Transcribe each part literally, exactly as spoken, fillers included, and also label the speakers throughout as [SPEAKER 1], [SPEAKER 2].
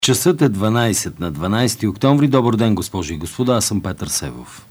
[SPEAKER 1] Часът е дванайсет на дванайсети октомври. Добър ден, госпожи и господа. Аз съм Петър Севов.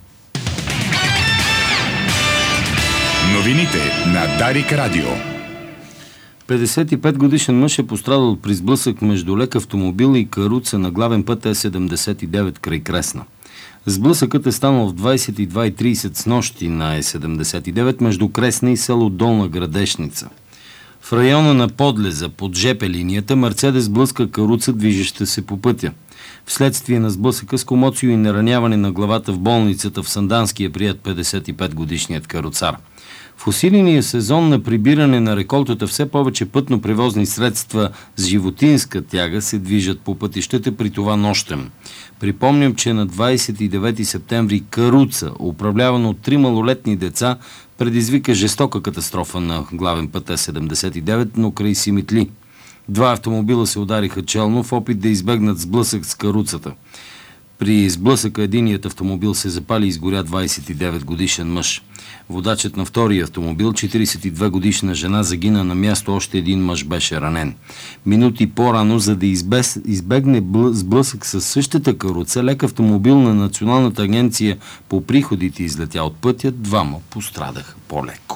[SPEAKER 2] Новините на Дарик Радио.
[SPEAKER 1] петдесет и пет годишен мъж е пострадал при сблъсък между лек автомобил и каруца на главен път Е седемдесет и девет край Кресна. Сблъсъкът е станал в двайсет и два и трийсет с нощи на Е седемдесет и девет между Кресна и село Долна Градешница. В района на подлеза под жп линията Мерцедес блъска каруца, движеща се по пътя. Вследствие на сблъсъка с комоцио и нараняване на главата в болницата в Сандански е прият петдесет и пет годишният каруцар. В усиления сезон на прибиране на реколтата все повече пътно-превозни средства с животинска тяга се движат по пътищата, при това нощем. Припомням, че на двайсет и девети септември каруца, управлявана от три малолетни деца, предизвика жестока катастрофа на главен път Е седемдесет и девет, но край Симитли. Два автомобила се удариха челно в опит да избегнат сблъсък с каруцата. При сблъсъка единият автомобил се запали и изгоря двайсет и девет годишен мъж. Водачът на втория автомобил, четирийсет и две годишна жена, загина на място, още един мъж беше ранен. Минути по-рано, за да избез, избегне сблъсък с същата каруца, лек автомобил на Националната агенция по приходите излетя от пътя, двама пострадаха по-леко.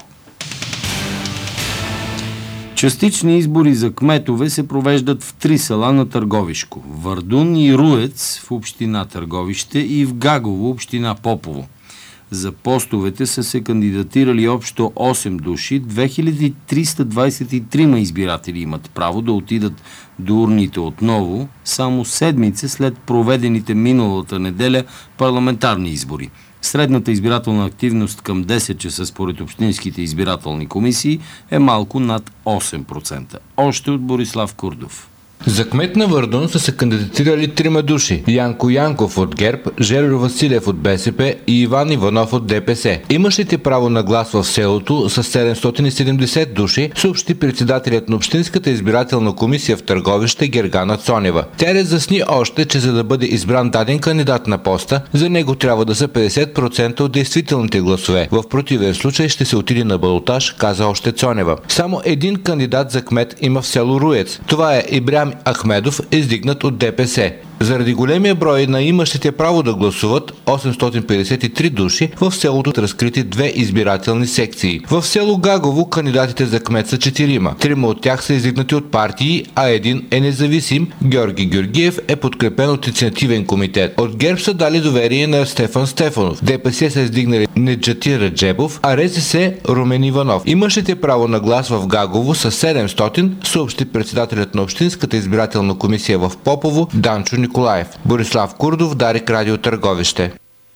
[SPEAKER 1] Частични избори за кметове се провеждат в три села на Търговишко – Вардун и Руец в община Търговище и в Гагово, община Попово. За постовете са се кандидатирали общо осем души, две хиляди триста двайсет и три избиратели имат право да отидат до урните отново, само седмица след проведените миналата неделя парламентарни избори. Средната избирателна активност към десет часа според общинските избирателни комисии е малко над осем процента. Още от Борислав Курдов.
[SPEAKER 3] За кмет на Вардун са се кандидатирали трима души – Янко Янков от ГЕРБ, Желю Василев от БСП и Иван Иванов от ДПС. Имащите право на глас в селото са седемстотин и седемдесет души, съобщи председателят на Общинската избирателна комисия в Търговище Гергана Цонева. Тя разясни още, че за да бъде избран даден кандидат на поста, за него трябва да са петдесет процента от действителните гласове. В противен случай ще се отиде на балотаж, каза още Цонева. Само един кандидат за кмет има в село Руец. Това е Ибрям Ахмедов, издигнат от ДПС. Заради големия брой на имащите право да гласуват, осемстотин петдесет и три души, в селото са разкрити две избирателни секции. В село Гагово кандидатите за кмет са четирима. Трима от тях са издигнати от партии, а един е независим. Георги Георгиев е подкрепен от инициативен комитет. От ГЕРБ са дали доверие на Стефан Стефанов. ДПС са издигнали Неджати Раджебов, а РЗС Румен Иванов. Имащите право на глас в Гагово са седемстотин, съобщи председателят на Общинската избирателна комисия в Попово Данчо Николаев. Борислав Курдов, Дарик Радио, Търговище.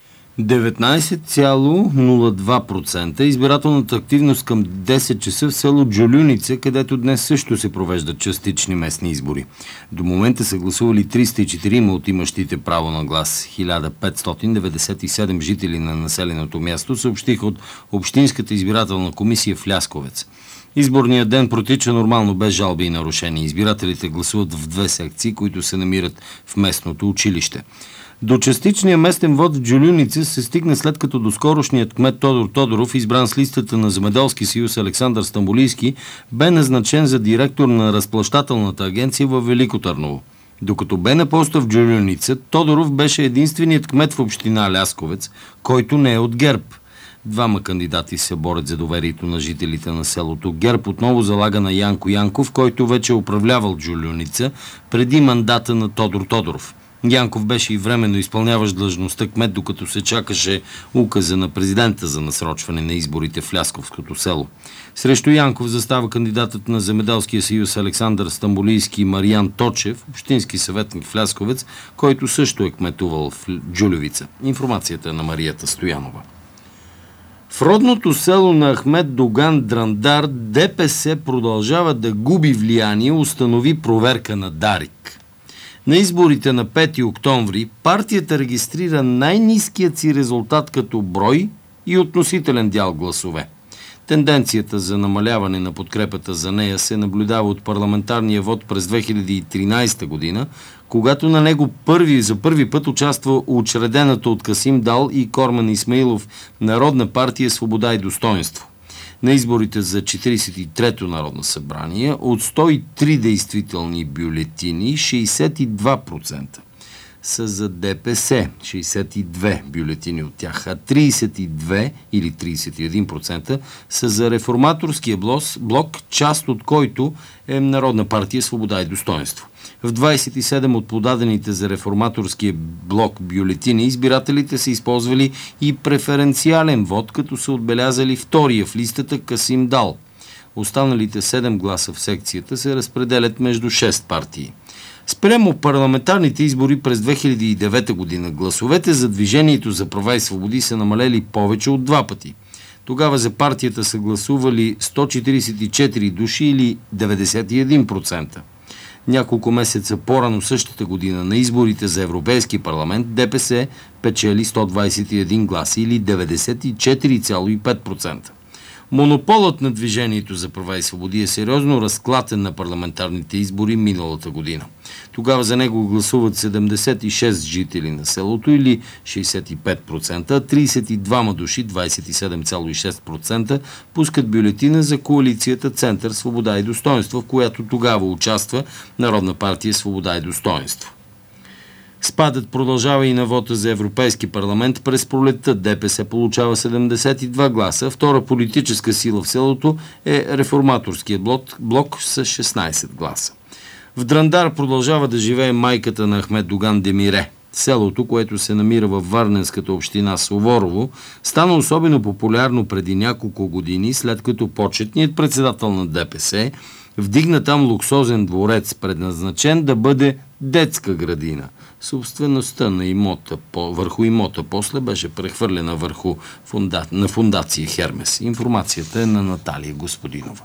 [SPEAKER 1] деветнайсет цяло нула два процента избирателната активност към десет часа в село Джолюница, където днес също се провеждат частични местни избори. До момента са гласували триста и четири от имащите право на глас. хиляда петстотин деветдесет и седем жители на населеното място съобщиха от Общинската избирателна комисия в Лясковец. Изборният ден протича нормално, без жалби и нарушения. Избирателите гласуват в две секции, които се намират в местното училище. До частичния местен вод в Джолюница се стигне след като доскорошният кмет Тодор Тодоров, избран с листата на Земеделски съюз Александър Стамболийски, бе назначен за директор на разплащателната агенция във Велико Търново. Докато бе на поста в Джолюница, Тодоров беше единственият кмет в община Лясковец, който не е от ГЕРБ. Двама кандидати се борят за доверието на жителите на селото. ГЕРБ отново залага на Янко Янков, който вече управлявал Джолюница преди мандата на Тодор Тодоров. Янков беше и временно изпълняващ длъжността кмет, докато се чакаше указа на президента за насрочване на изборите в Лясковското село. Срещу Янков застава кандидатът на Земеделския съюз Александър Стамболийски Мариан Точев, общински съветник в Лясковец, който също е кметувал в Джулевица. Информацията е на Марията Стоянова. В родното село на Ахмед Доган Драндар ДПС продължава да губи влияние, установи проверка на Дарик. На изборите на пети октомври партията регистрира най-ниският си резултат като брой и относителен дял гласове. Тенденцията за намаляване на подкрепата за нея се наблюдава от парламентарния вод през две хиляди и тринайсета година, когато на него първи, за първи път участва учредената от Касим Дал и Корман Исмаилов Народна партия Свобода и достоинство. На изборите за четиридесет и трето Народно събрание от сто и три действителни бюлетини, шейсет и два процента са за ДПС, шейсет и две бюлетини от тях, а тридесет и две или тридесет и един процента са за реформаторския блок, част от който е Народна партия Свобода и достоинство. В двадесет и седем от подадените за реформаторския блок бюлетини избирателите са използвали и преференциален вод, като са отбелязали втория в листата Касим Дал. Останалите седем гласа в секцията се разпределят между шест партии. Спрямо парламентарните избори през две хиляди и девета година гласовете за Движението за права и свободи са намалели повече от два пъти. Тогава за партията са гласували сто четиридесет и четири души или деветдесет и един процента. Няколко месеца по-рано същата година на изборите за Европейски парламент ДПС печели сто двадесет и един гласа или деветдесет и четири цяло и пет процента. Монополът на Движението за права и свободи е сериозно разклатен на парламентарните избори миналата година. Тогава за него гласуват седемдесет и шест жители на селото или шейсет и пет процента, а тридесет и двама души, двадесет и седем цяло и шест процента, пускат бюлетина за коалицията Център Свобода и достоинство, в която тогава участва Народна партия Свобода и достоинство. Спадът продължава и на вота за Европейски парламент. През пролетта ДПС получава седемдесет и два гласа. Втора политическа сила в селото е реформаторският блок, блок с шестнадесет гласа. В Драндар продължава да живее майката на Ахмед Доган Демире. Селото, което се намира във Варненската община Суворово, стана особено популярно преди няколко години, след като почетният председател на ДПС вдигна там луксозен дворец, предназначен да бъде детска градина. Собствеността на имота, по, върху имота после беше прехвърлена върху фунда, на фундация Хермес. Информацията е на Наталия Господинова.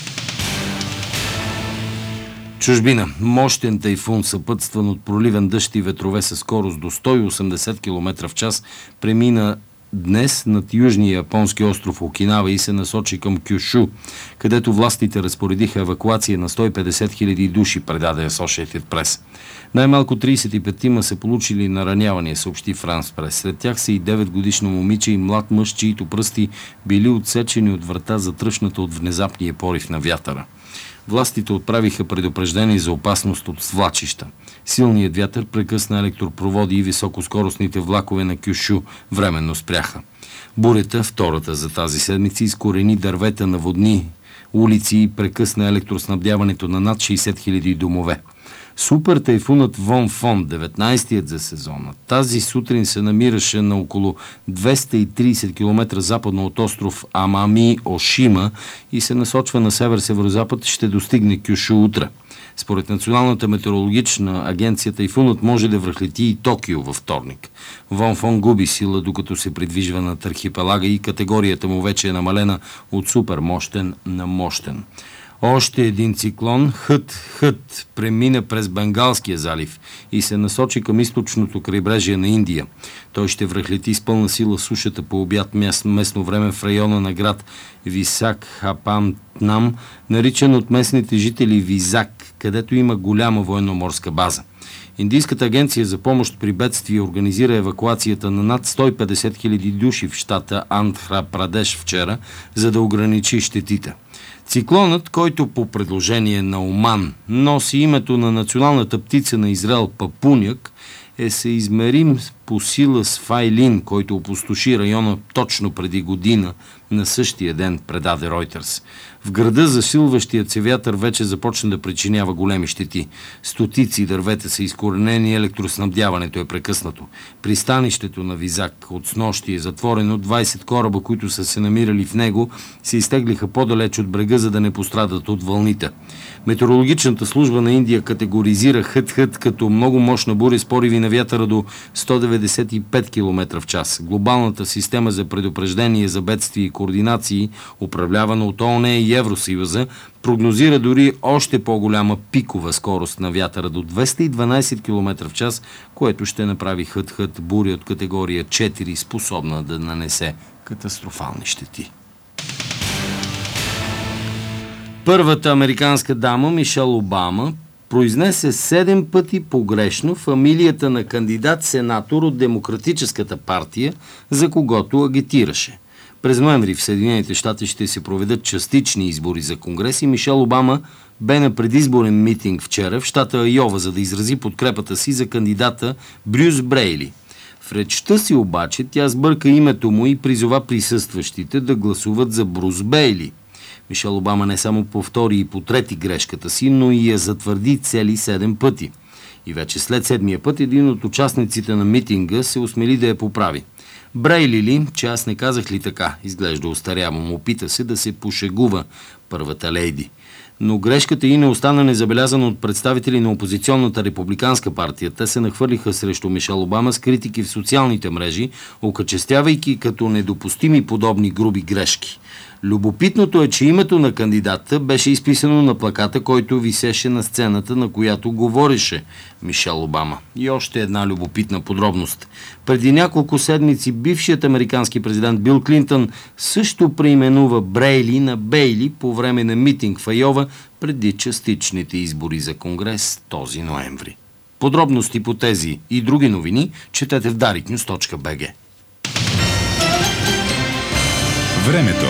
[SPEAKER 1] Чужбина. Мощен тайфун, съпътстван от проливен дъжд и ветрове със скорост до сто и осемдесет километра в час, премина днес над южния японски остров Окинава и се насочи към Кюшу, където властите разпоредиха евакуация на сто и петдесет хиляди души, предаде Associated Press. Най-малко тридесет и пет са получили наранявания, съобщи France Press. Сред тях са и девет годишно момиче и млад мъж, чието пръсти били отсечени от врата, затръшната от внезапния порив на вятъра. Властите отправиха предупреждение за опасност от свлачища. Силният вятър прекъсна електропроводи и високоскоростните влакове на Кюшу временно спряха. Бурята, втората за тази седмица, изкорени дървета на водни улици и прекъсна електроснабдяването на над шейсет хиляди домове. Супер тайфунът Вонфон, деветнадесетият за сезона, тази сутрин се намираше на около двеста и тридесет километра западно от остров Амами Ошима и се насочва на север-северозапад, ще достигне Кюшу утре. Според Националната метеорологична агенция, тайфунът може да връхлети и Токио във вторник. Вонфон губи сила, докато се придвижва над архипелага и категорията му вече е намалена от супер мощен на мощен. Още един циклон, Хът-Хът, премина през Бенгалския залив и се насочи към източното крайбрежие на Индия. Той ще връхлети с пълна сила сушата по обяд местно време в района на град Висакхапатнам, наричан от местните жители Визак, където има голяма военноморска база. Индийската агенция за помощ при бедствия организира евакуацията на над сто и петдесет хиляди души в щата Андхра Прадеш вчера, за да ограничи щетите. Циклонът, който по предложение на Оман носи името на националната птица на Израел папуняк, е съизмерим по сила с Файлин, който опустоши района точно преди година на същия ден, предаде Reuters. В града засилващият се вятър вече започна да причинява големи щети. Стотици дървета са изкоренени, електроснабдяването е прекъснато. Пристанището на Визак от снощи е затворено, двадесет кораба, които са се намирали в него, се изтеглиха по-далеч от брега, за да не пострадат от вълните. Метеорологичната служба на Индия категоризира Хът-Хът като много мощна буря с пориви на вятъра до сто деветдесет и пет километра в час. Глобалната система за предупреждение за бедствия и координации, управлявана от ООН и Евросъюза, прогнозира дори още по-голяма пикова скорост на вятъра до двеста и дванадесет километра в час, което ще направи Хът-Хът буря от категория четири, способна да нанесе катастрофални щети. Първата американска дама Мишел Обама произнесе седем пъти погрешно фамилията на кандидат-сенатор от Демократическата партия, за когото агитираше. През ноември в Съединените щати ще се проведат частични избори за Конгрес и Мишел Обама бе на предизборен митинг вчера в щата Айова, за да изрази подкрепата си за кандидата Брюс Брейли. В речта си обаче тя сбърка името му и призова присъстващите да гласуват за Брус Бейли. Мишел Обама не само повтори и потрети грешката си, но и я затвърди цели седем пъти. И вече след седмия път един от участниците на митинга се осмели да я поправи. Брейли ли, че аз не казах ли така, изглежда остарявам, опита се да се пошегува първата лейди. Но грешката и не остана незабелязана от представители на опозиционната републиканска партия. Те се нахвърлиха срещу Мишел Обама с критики в социалните мрежи, окачествявайки като недопустими подобни груби грешки. Любопитното е, че името на кандидата беше изписано на плаката, който висеше на сцената, на която говореше Мишел Обама. И още една любопитна подробност. Преди няколко седмици бившият американски президент Бил Клинтън също преименува Брейли на Бейли по време на митинг в Айова преди частичните избори за Конгрес този ноември. Подробности по тези и други новини четете в дарик нюз точка би джи.
[SPEAKER 2] Времето.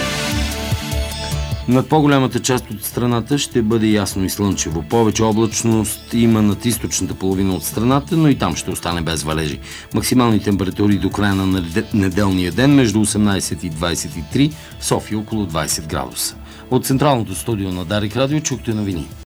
[SPEAKER 1] Над по-голямата част от страната ще бъде ясно и слънчево. Повече облачност има над източната половина от страната, но и там ще остане без валежи. Максимални температури до края на неделния ден между осемнайсет и двайсет и три, в София около двайсет градуса. От централното студио на Дарик Радио чухте новини.